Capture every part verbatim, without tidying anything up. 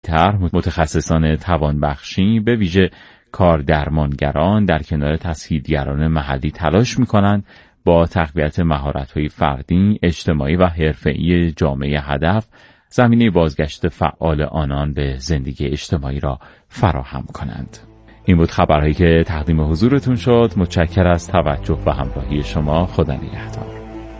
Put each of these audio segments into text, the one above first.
طرح متخصصان توانبخشی به ویژه کاردرمانگران در کنار تسهیلگران محلی تلاش می‌کنند با تقویت مهارت‌های فردی، اجتماعی و حرفه‌ای جامعه هدف زمینه بازگشت فعال آنان به زندگی اجتماعی را فراهم کنند. این بود خبرهایی که تقدیم حضورتون شد. متشکر از توجه و همراهی شما. خدا نگهدار.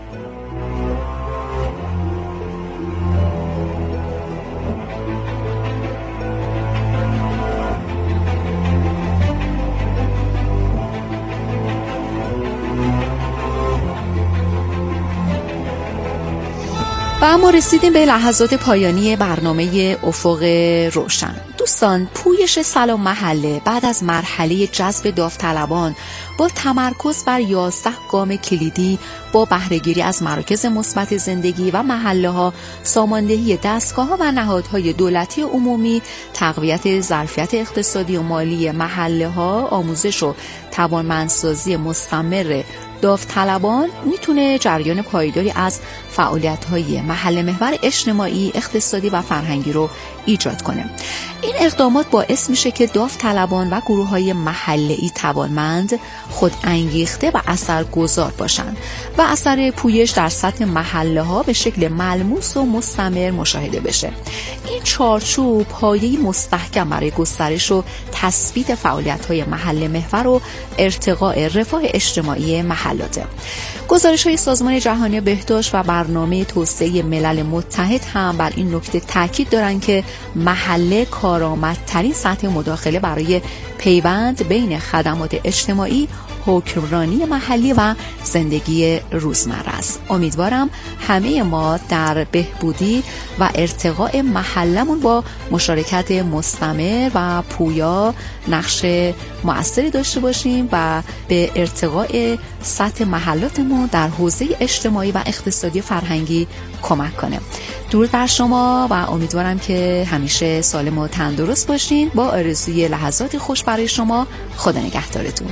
و اما رسیدیم به لحظات پایانی برنامه افق روشن. دوستان، پویش سلام محله بعد از مرحله جذب داوطلبان با تمرکز بر یازده گام کلیدی با بهره‌گیری از مراکز مثبت زندگی و محله‌ها، ساماندهی دستگاه‌ها و نهادهای دولتی عمومی، تقویت ظرفیت اقتصادی و مالی محله‌ها، آموزش و توانمندسازی مستمر داوطلبان میتونه جریان پایداری از فعالیت‌های محل محور اجتماعی، اقتصادی و فرهنگی رو ایجاد کنه. این اقدامات باعث میشه که داوطلبان و گروه‌های محله‌ای توانمند، خود انگیخته و اثرگذار باشند و اثر پویش در سطح محله‌ها به شکل ملموس و مستمر مشاهده بشه. این چارچوب پایه‌ای مستحکم برای گسترش و تثبیت فعالیت‌های محل محور و ارتقاء رفاه اجتماعی محلاته. گزارش‌های سازمان جهانی بهداشت و برنامه توسعه ملل متحد هم بر این نکته تاکید دارند که محله کارآمدترین سطح مداخله برای پیوند بین خدمات اجتماعی، حکمرانی محلی و زندگی روزمره است. امیدوارم همه ما در بهبودی و ارتقاء محلمون با مشارکت مستمر و پویا نقش مؤثری داشته باشیم و به ارتقاء سطح محلاتمون در حوزه اجتماعی و اقتصادی فرهنگی کمک کنه. درود بر شما و امیدوارم که همیشه سالم و تندرست باشین. با آرزوی لحظات خوش برای شما. خدا نگهدارتون.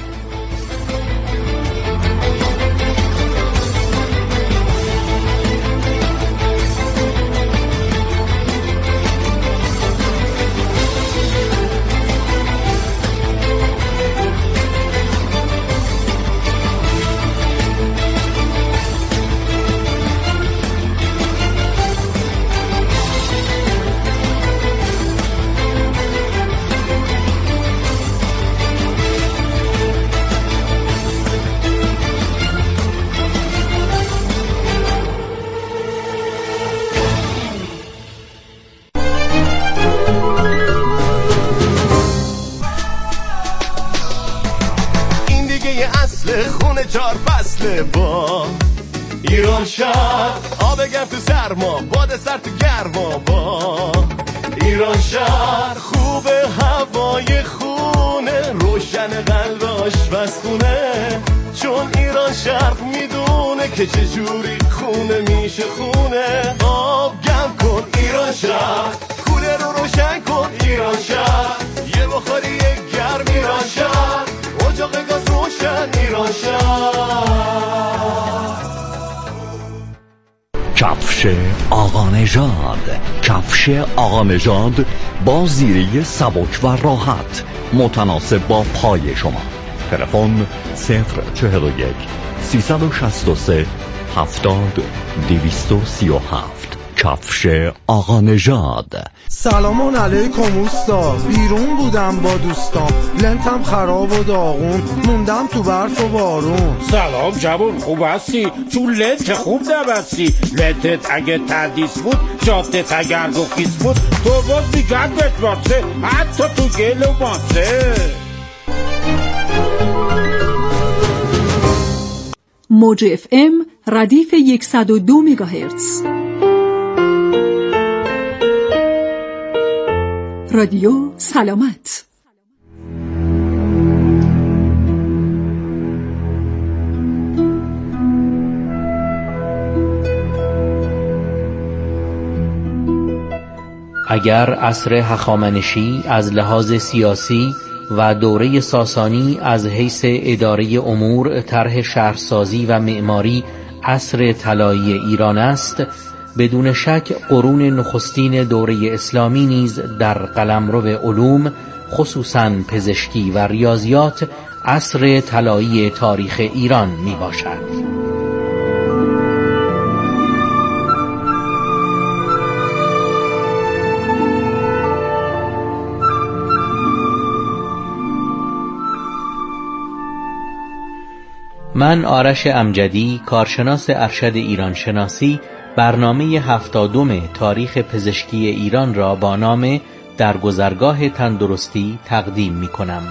چار فصله با ایران شهر، آب گرم تو سرما، باد سر تو گرما. با ایران شهر خوبه، هوای خونه، روشن قلب آشپزخونه، چون ایران شهر میدونه که چجوری خونه میشه خونه. آب گرم کن ایران شهر، کوله رو روشن کن ایران شهر، یه بخاری گرم ایران شهر، اجاق گاز روشن ایران شهر. کفش آقا نژاد، کفش آقا نژاد با زیره سبک و راحت متناسب با پای شما. تلفن صفر چهل و یک سیصد و شصت و سه هفتاد دویست و سی و هفت. کفش آقا نژاد. سلام علیکم اوستا، بیرون بودم با دوستام، لنتم خراب و داغون، موندم تو برف و بارون. سلام جوون، خوب هستی؟ چون لنت خوب نبستی. لنتت اگه تردیس بود، جاتت اگر گخیز بود، تو باز میگردت باسه، حتی تو گل و ماسه. موج اف ام ردیف صد و دو مگاهرتز. رادیو سلامت. اگر عصر هخامنشی از لحاظ سیاسی و دوره ساسانی از حیث اداره امور، طرح شهرسازی و معماری عصر طلایی ایران است، بدون شک قرون نخستین دوره اسلامی نیز در قلمرو علوم خصوصاً پزشکی و ریاضیات عصر طلایی تاریخ ایران می باشد. من آرش امجدی، کارشناس ارشد ایران شناسی، برنامه هفتادم تاریخ پزشکی ایران را با نام در گذرگاه تندرستی تقدیم می کنم.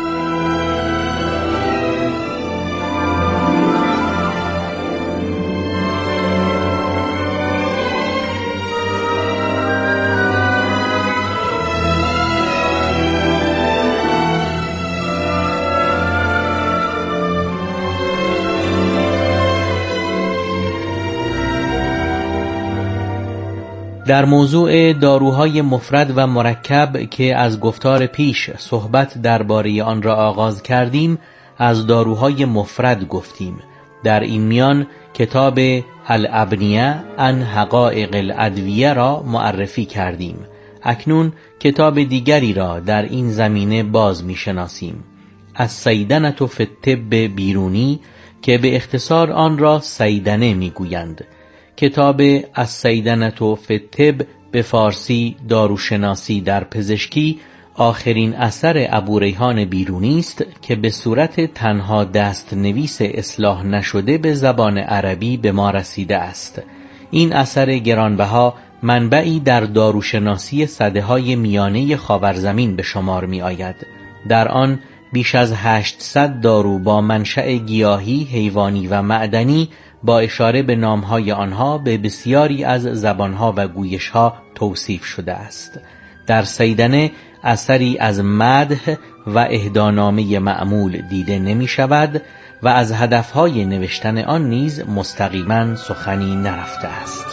در موضوع داروهای مفرد و مرکب که از گفتار پیش صحبت درباره آن را آغاز کردیم، از داروهای مفرد گفتیم. در این میان کتاب الابنیه عن حقایق الادویه را معرفی کردیم. اکنون کتاب دیگری را در این زمینه باز می شناسیم، الصیدنة فی الطب بیرونی، که به اختصار آن را صیدنه می گویند. کتاب الصیدنة فی الطب به فارسی داروشناسی در پزشکی آخرین اثر ابوریحان بیرونی است که به صورت تنها دست نویس اصلاح نشده به زبان عربی به ما رسیده است. این اثر گرانبها منبعی در داروشناسی سده‌های میانه خاورزمین به شمار می آید. در آن بیش از هشتصد دارو با منشأ گیاهی، حیوانی و معدنی با اشاره به نامهای آنها به بسیاری از زبانها و گویشها توصیف شده است. در صیدنه اثری از مدح و اهدانامه معمول دیده نمی شود و از هدفهای نوشتن آن نیز مستقیما سخنی نرفته است.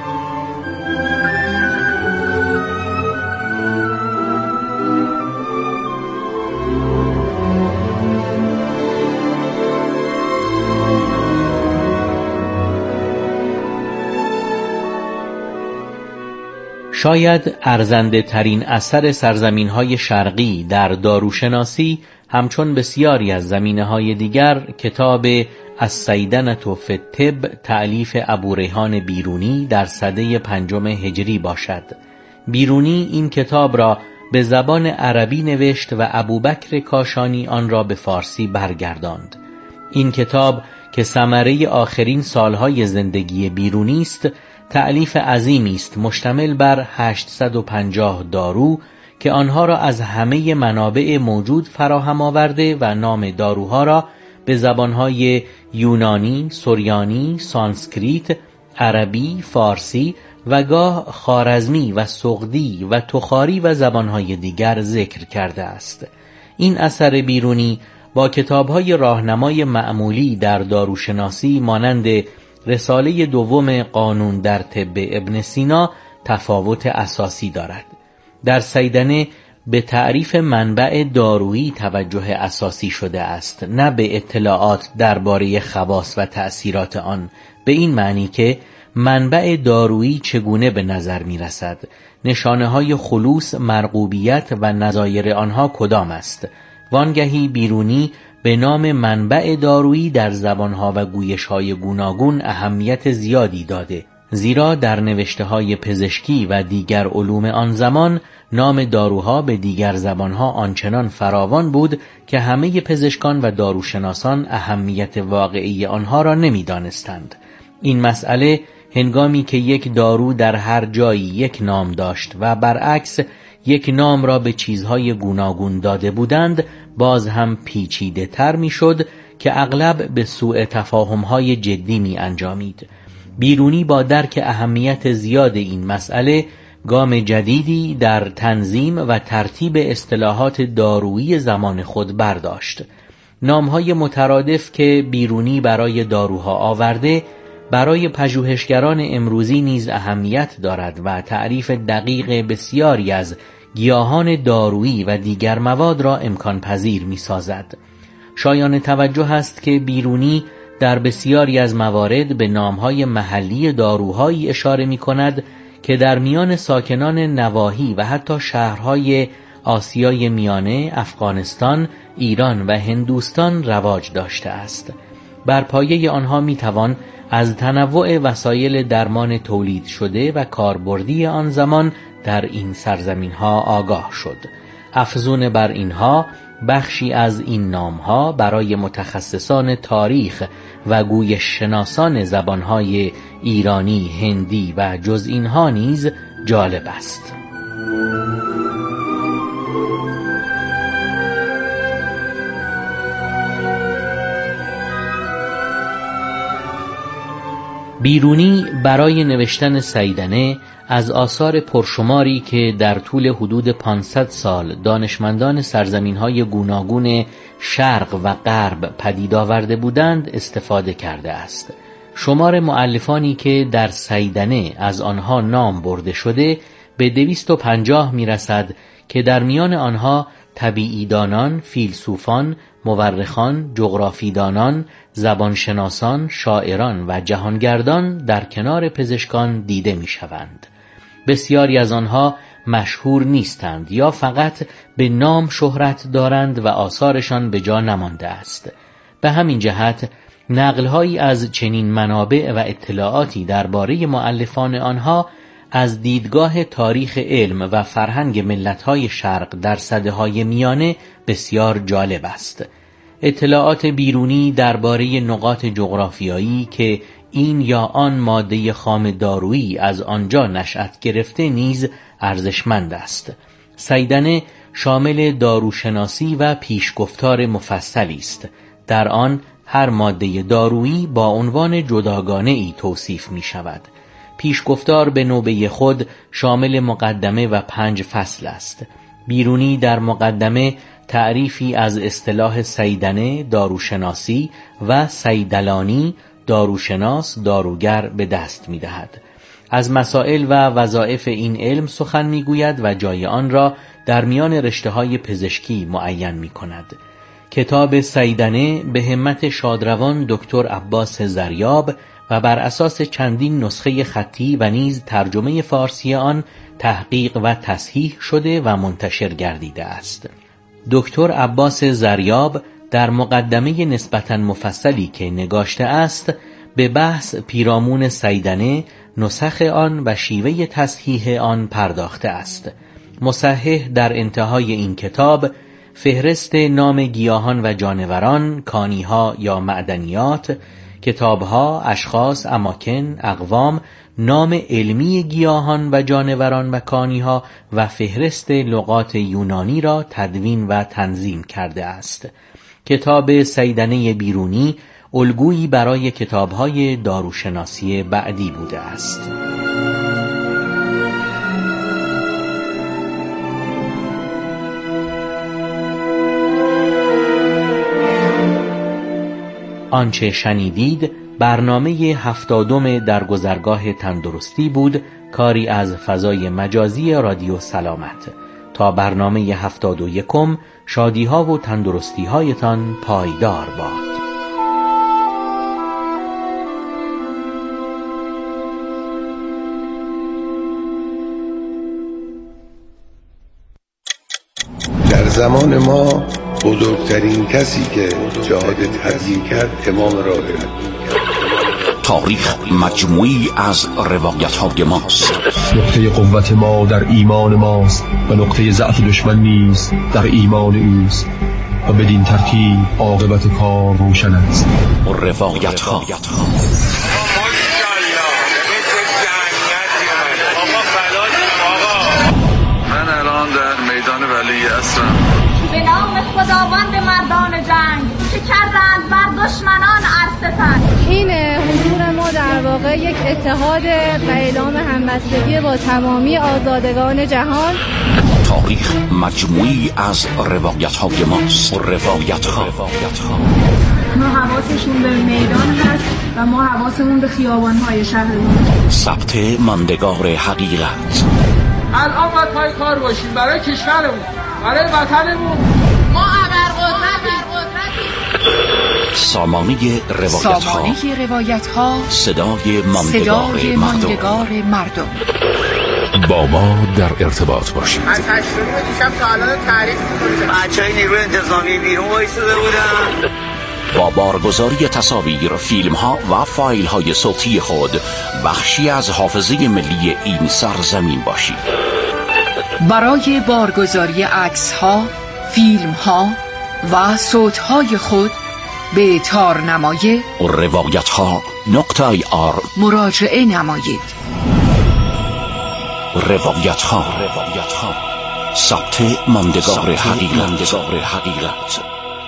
شاید ارزنده ترین اثر سرزمین های شرقی در داروشناسی همچون بسیاری از زمینه های دیگر کتاب الصیدنة فی الطب تألیف ابوریحان بیرونی در سده پنجم هجری باشد. بیرونی این کتاب را به زبان عربی نوشت و ابوبکر کاشانی آن را به فارسی برگرداند. این کتاب که ثمره آخرین سالهای زندگی بیرونی است، تألیف عظیمی است مشتمل بر هشتصد و پنجاه دارو که آنها را از همه منابع موجود فراهم آورده و نام داروها را به زبانهای یونانی، سریانی، سانسکریت، عربی، فارسی و گاه خوارزمی و سغدی و تخاری و زبانهای دیگر ذکر کرده است. این اثر بیرونی با کتابهای راهنمای معمولی در داروشناسی مانند رساله دوم قانون در طب ابن سینا تفاوت اساسی دارد. در صیدنه به تعریف منبع دارویی توجه اساسی شده است، نه به اطلاعات درباره خواص و تأثیرات آن، به این معنی که منبع دارویی چگونه به نظر می رسد، نشانه های خلوص، مرغوبیت و نظایر آنها کدام است. وانگهی بیرونی به نام منبع دارویی در زبانها و گویشهای گوناگون اهمیت زیادی داده، زیرا در نوشته‌های پزشکی و دیگر علوم آن زمان نام داروها به دیگر زبانها آنچنان فراوان بود که همه پزشکان و داروشناسان اهمیت واقعی آنها را نمی‌دانستند. این مسئله هنگامی که یک دارو در هر جایی یک نام داشت و برعکس یک نام را به چیزهای گوناگون داده بودند، باز هم پیچیده تر می شد که اغلب به سوء تفاهم‌های جدی می انجامید. بیرونی با درک اهمیت زیاد این مسئله گام جدیدی در تنظیم و ترتیب اصطلاحات دارویی زمان خود برداشت. نامهای مترادف که بیرونی برای داروها آورده برای پژوهشگران امروزی نیز اهمیت دارد و تعریف دقیق بسیاری از گیاهان دارویی و دیگر مواد را امکان پذیر می سازد. شایان توجه است که بیرونی در بسیاری از موارد به نامهای محلی داروهایی اشاره می کند که در میان ساکنان نواحی و حتی شهرهای آسیای میانه، افغانستان، ایران و هندوستان رواج داشته است. بر پایه آنها می توان از تنوع وسایل درمان تولید شده و کاربردی آن زمان در این سرزمین‌ها آگاه شد. افزون بر اینها، بخشی از این نام‌ها برای متخصصان تاریخ و گویش شناسان زبان‌های ایرانی، هندی و جز اینها نیز جالب است. بیرونی برای نوشتن سیدنه از آثار پرشماری که در طول حدود پانصد سال دانشمندان سرزمین‌های گوناگون شرق و غرب پدید آورده بودند استفاده کرده است. شمار مؤلفانی که در سیدنه از آنها نام برده شده به دویست و پنجاه می‌رسد که در میان آنها طبیعیدانان، فیلسوفان، مورخان، جغرافیدانان، زبانشناسان، شاعران و جهانگردان در کنار پزشکان دیده می‌شوند. بسیاری از آنها مشهور نیستند یا فقط به نام شهرت دارند و آثارشان به جا نمانده است. به همین جهت نقل‌هایی از چنین منابع و اطلاعاتی درباره مؤلفان آنها از دیدگاه تاریخ علم و فرهنگ ملت‌های شرق در سده‌های میانه بسیار جالب است. اطلاعات بیرونی درباره نقاط جغرافیایی که این یا آن ماده خام دارویی از آنجا نشأت گرفته نیز ارزشمند است. سیدنه شامل داروشناسی و پیشگفتار مفصلی است. در آن هر ماده دارویی با عنوان جداگانه ای توصیف می شود. پیشگفتار به نوبه خود شامل مقدمه و پنج فصل است. بیرونی در مقدمه تعریفی از اصطلاح سیدنه داروشناسی و سیدلانی داروشناس داروگر به دست می دهد. از مسائل و وظایف این علم سخن می گوید و جای آن را در میان رشته‌های پزشکی معین می کند. کتاب سیدنه به همت شادروان دکتر عباس زریاب و بر اساس چندین نسخه خطی و نیز ترجمه فارسی آن تحقیق و تصحیح شده و منتشر گردیده است. دکتر عباس زریاب در مقدمه نسبتاً مفصلی که نگاشته است به بحث پیرامون سیدنه، نسخ آن و شیوه تصحیح آن پرداخته است. مصحح در انتهای این کتاب فهرست نام گیاهان و جانوران، کانیها یا معدنیات، کتابها، اشخاص، اماکن، اقوام، نام علمی گیاهان و جانوران و کانیها و فهرست لغات یونانی را تدوین و تنظیم کرده است. کتاب سیدنه بیرونی الگویی برای کتاب‌های داروشناسی بعدی بوده است. آنچه شنیدید برنامه هفتادم در گذرگاه تندرستی بود، کاری از فضای مجازی رادیو سلامت. تا برنامه هفتاد و یکم شادی‌ها و تندرستی‌هایتان پایدار باد. در زمان ما بزرگترین کسی که جهاد تبیین کرد امام راهب. تاریخ مجموعی از روایت‌های ماست. نقطه قوت ما در ایمان ماست و نقطه ضعف دشمن نیز در ایمان اوست و بدین ترتیب عاقبت کار روشن است. روایت‌ها من الان در میدان ولی عصرم. به نام خداوند مردان جنگ که کردند بر دشمنان عرصتن. این حضور ما در واقع یک اتحاد و اعلام همبستگی با تمامی آزادگان جهان. تاریخ مجموعی از روایت‌های ماست. روایت‌ها ما حواسشون به میدان هست و ما حواسمون به خیابان‌های شهرمون. ثبت ماندگار حقیقت. الان باید پای کار باشیم برای کشورمون، برای وطنمون. ما ابرقدرتیم. سامانه روایت ها سامانه روایت ها صدای ماندگار, صدای ماندگار مردم. مردم با ما در ارتباط باشید. از هشت دیشب تا الان تعریف می‌کنید. بچه‌های نیروی انتظامی بیرون وایساده بودن. با بارگذاری تصاویر، فیلم ها و فایل های صوتی خود بخشی از حافظه ملی این سرزمین باشید. برای بارگذاری عکس ها، فیلم ها و صوت های خود به تارنمای روایت ها نقطه آی آر مراجعه نمایید. روایت ها ثبت ماندگار حقیقت.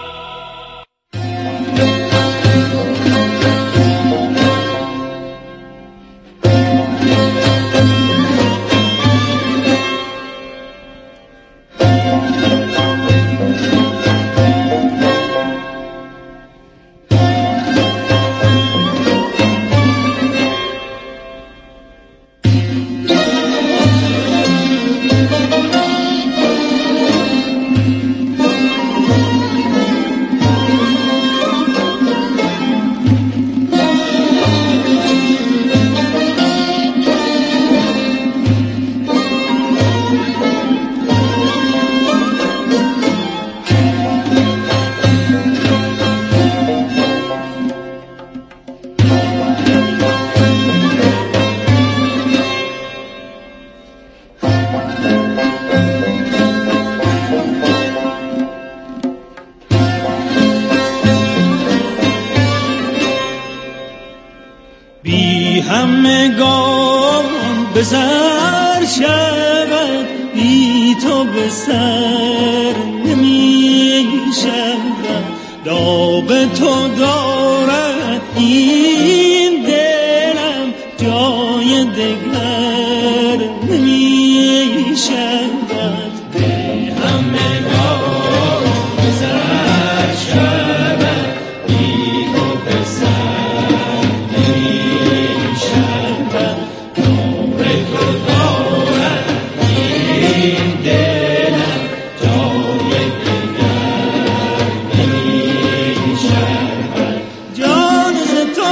همگان به سر شود، بی تو به سر نمی شود. داغ تو دارد این دلم، جای دگر نمی شود. بی همگان به سر شود، بی تو به سر نمی شود. داغ تو دارد این دلم، جای دگر نمی شود. جان ز تو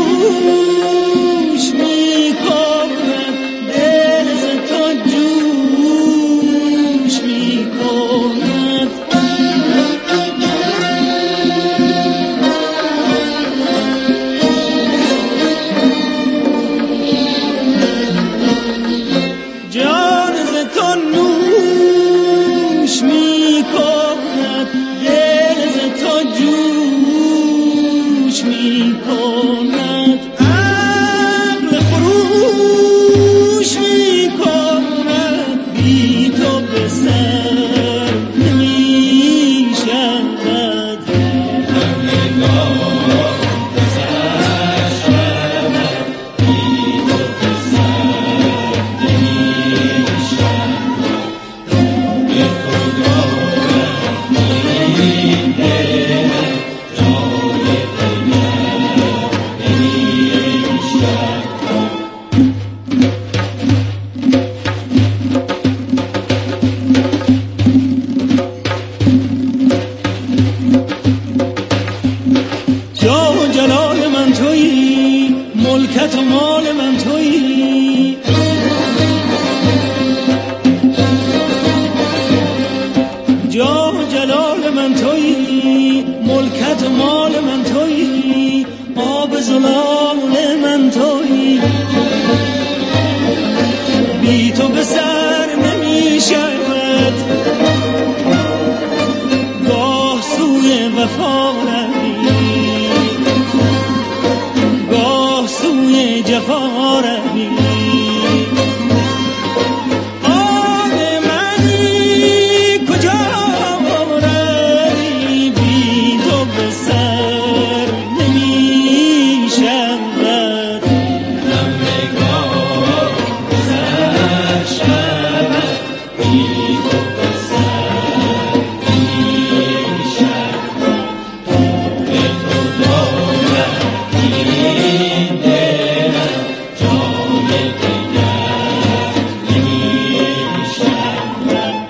نوش می کند، دل ز تو جوش می کند. جان ز تو نوش می کند، دل ز تو جوش می کند. عقل خروش می کند، بی تو به سر نمی شود. همگان به سر شود، بی تو به سر نمی شود. داغ تو دارد این دلم، جای دگر نمی شود. جاه و جلال من تویی، ملکت و مال من تویی. جاه و جلال من تویی، ملکت و مال من تویی. آب زلال من تویی، بی تو به سر نمی شود. گاه سوی وفا روی، گاه سوی جفا روی. آن منی کجا روی، بی تو به سر نمی شود. همگان به سر شود، بی تو به سر نمی شود. داغ تو دارد این دلم، جای دگر نمی شود.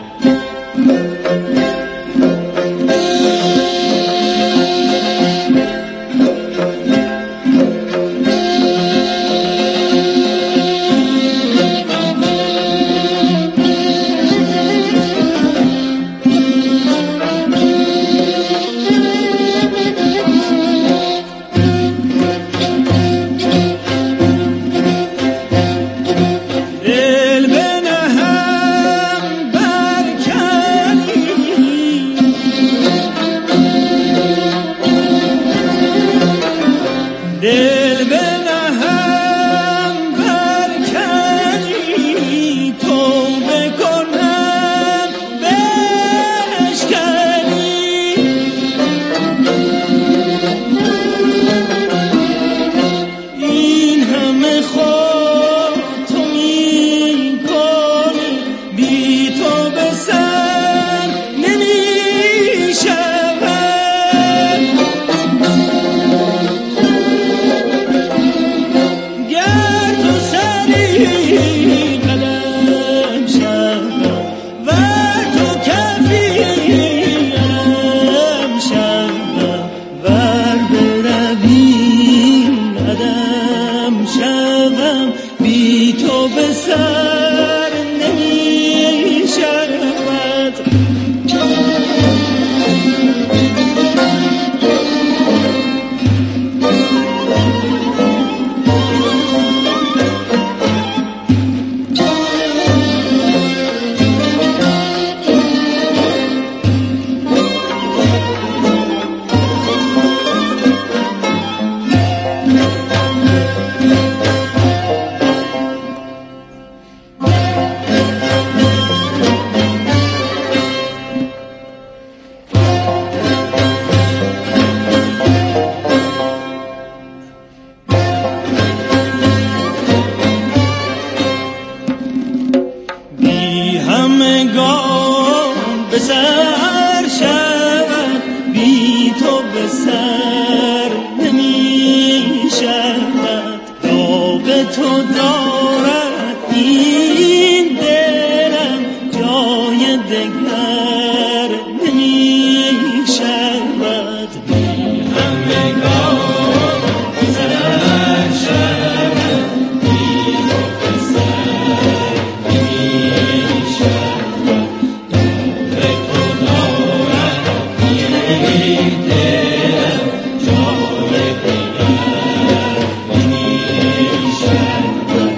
تو دارد این دلم جای دگر نمی شود بی همگان زد شود بی مقصد نمی شود دور تو دارد این دلم جای دگر نمی شود.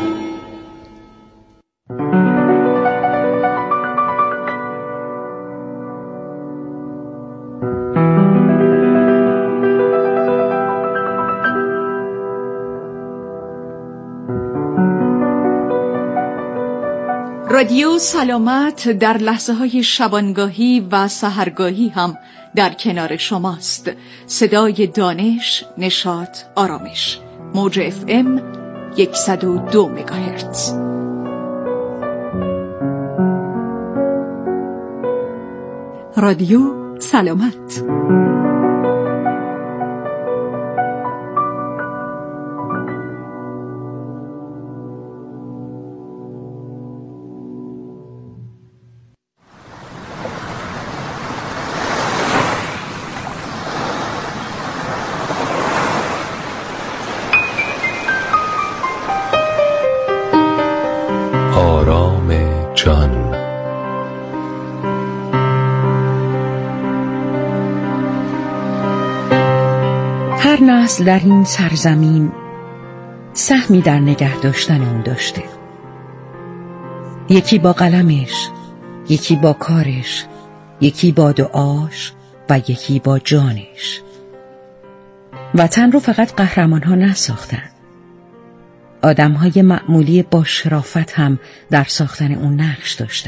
رادیو سلامت در لحظه های شبانگاهی و سحرگاهی هم در کنار شماست. صدای دانش، نشاط، آرامش. موج اف ام صد و دو مگاهرتز. رادیو سلامت. آرام جان. هر نسل در این سرزمین سهمی در نگه داشتن اون داشته. یکی با قلمش، یکی با کارش، یکی با دعاش و یکی با جانش. وطن رو فقط قهرمان ها نساختن. آدم های معمولی با شرافت هم در ساختن اون نقش داشتن.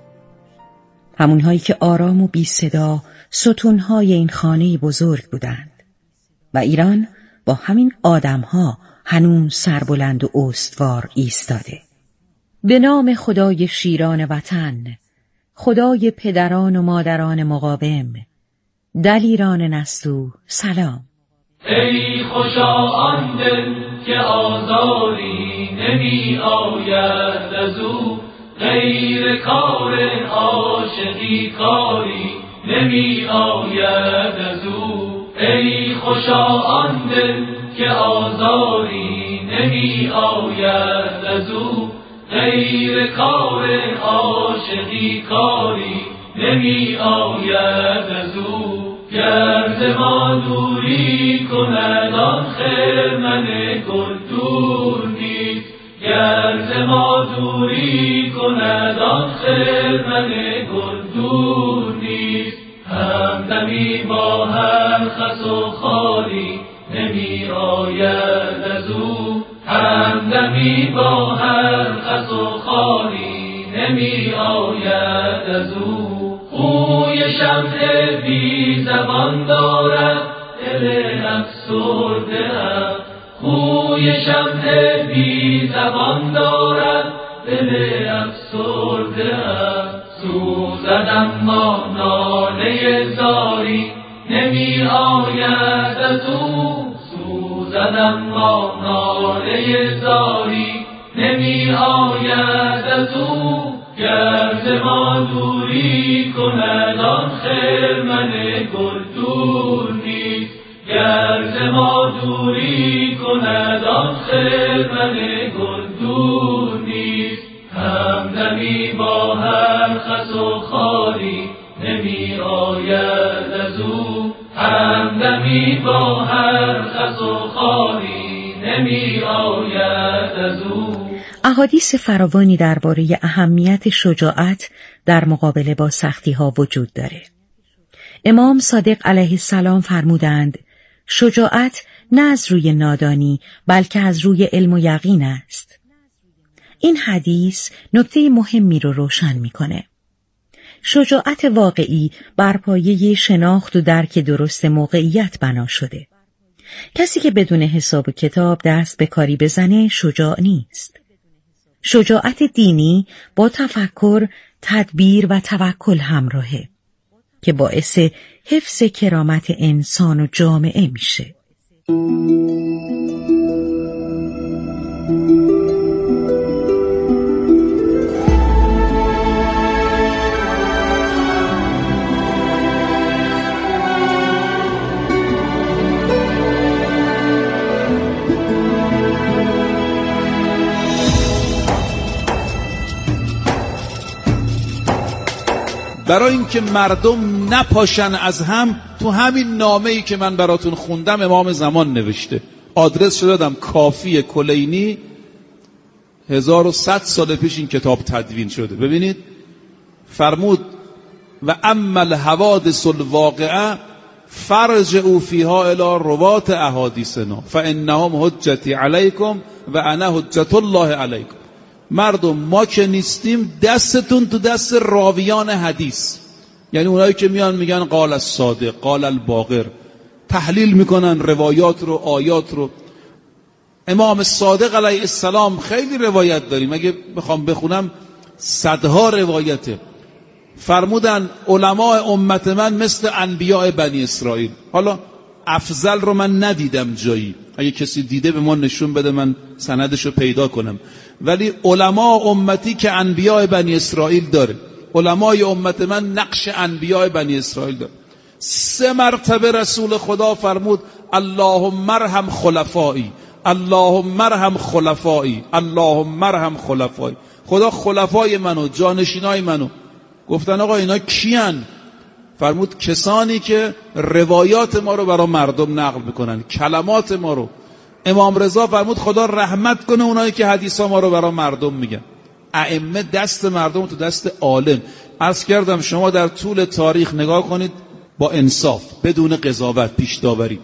همون هایی که آرام و بی صدا ستون های این خانه بزرگ بودند. و ایران با همین آدم ها هنوز سربلند و استوار ایستاده. به نام خدای شیران وطن، خدای پدران و مادران مقاوم، دلیران نستو سلام. ای خوشا آن دل که آزاری نمی آید از او، غیر کار عاشقی کاری نمی آید از او. ای خوشا آن دل که آزاری نمی آید از او، غیر کار عاشقی کاری نمی آید از او. گر ما دوری کند آن خرمن گل دور نیست، گر ما دوری کند آن خرمن گل دور نیست. همدمی با هر خس و خاری نمی آید از او، همدمی با هر خس و خاری نمی آید از او. خوی شمع بی زبان دارد دل افسرده ام، خوی شمع بی زبان دارد دل افسرده ام. سوزد اما ناله زاری نمی آید از او، سوزد اما ناله زاری نمی آید از او. گر ما دوری کند آن خرمن گل دور نیست، گر ما دوری کند آن خرمن گل دور نیست. همدمی با هر خس و خاری نمی آید از او، همدمی با هر خس و خاری نمی آید از او. احادیث فراوانی درباره اهمیت شجاعت در مقابله با سختی‌ها وجود داره. امام صادق علیه السلام فرمودند شجاعت نه از روی نادانی بلکه از روی علم و یقین است. این حدیث نکته مهمی رو روشن میکنه. شجاعت واقعی بر پایه شناخت و درک درست موقعیت بنا شده. کسی که بدون حساب و کتاب دست به کاری بزنه شجاع نیست. شجاعت دینی با تفکر، تدبیر و توکل همراهه که باعث حفظ کرامت انسان و جامعه میشه. برای اینکه مردم نپاشن از هم، تو همین نامه‌ای که من براتون خوندم امام زمان نوشته. آدرس شده دادم، کافی کلینی، هزار و صد سال پیش این کتاب تدوین شده. ببینید فرمود و اما الحوادث الواقعه فرجعوا فیها الی روات احادیثنا فانهم حجتی علیکم و انا حجت الله علیکم. مردم ما که نیستیم، دستتون تو دست راویان حدیث، یعنی اونایی که میان میگن قال الصادق قال الباقر، تحلیل میکنن روایات رو، آیات رو. امام صادق علیه السلام خیلی روایت داریم، اگه بخوام بخونم صدها روایته. فرمودن علماء امت من مثل انبیاء بنی اسرائیل. حالا افضل رو من ندیدم جایی، اگه کسی دیده به ما نشون بده من سندش رو پیدا کنم. ولی علماء امتی که انبیاء بنی اسرائیل داره، علمای امت من نقش انبیاء بنی اسرائیل داره. سه مرتبه رسول خدا فرمود اللهم ارحم خلفایی، اللهم ارحم خلفایی، اللهم ارحم خلفایی. خدا خلفای منو، جانشینای منو. گفتن آقا اینا کیان؟ فرمود کسانی که روایات ما رو برای مردم نقل میکنن، کلمات ما رو. امام رضا فرمود خدا رحمت کنه اونایی که حدیثا ما رو برای مردم میگن. ائمه دست مردم تو دست عالم. عرض کردم شما در طول تاریخ نگاه کنید با انصاف، بدون قضاوت، پیش داوری،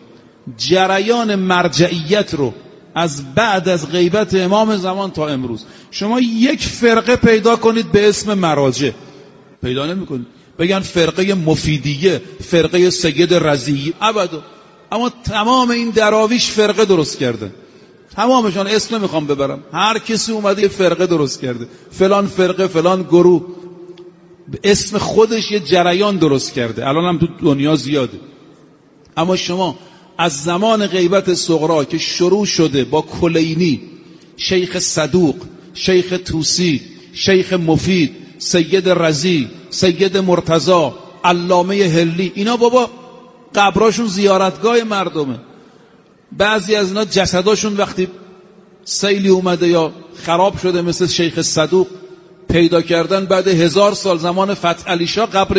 جریان مرجعیت رو از بعد از غیبت امام زمان تا امروز شما یک فرقه پیدا کنید به اسم مراجع، پیدا نمی‌کنید. بگن فرقه مفیدیه، فرقه سید رضی، ابدا. اما تمام این دراویش فرقه درست کردن، تمامشان، اسم نمیخوام ببرم، هر کسی اومده یه فرقه درست کرده، فلان فرقه، فلان گروه، به اسم خودش یه جریان درست کرده. الان هم تو دنیا زیاده. اما شما از زمان غیبت صغرا که شروع شده با کلینی، شیخ صدوق، شیخ توسی، شیخ مفید، سید رضی، سید مرتضی، علامه هلی، اینا بابا قبراشون زیارتگاه مردمه. بعضی از اینا جسداشون وقتی سیلی اومده یا خراب شده مثل شیخ صدوق پیدا کردن بعد هزار سال زمان فتح علی شاه، قبر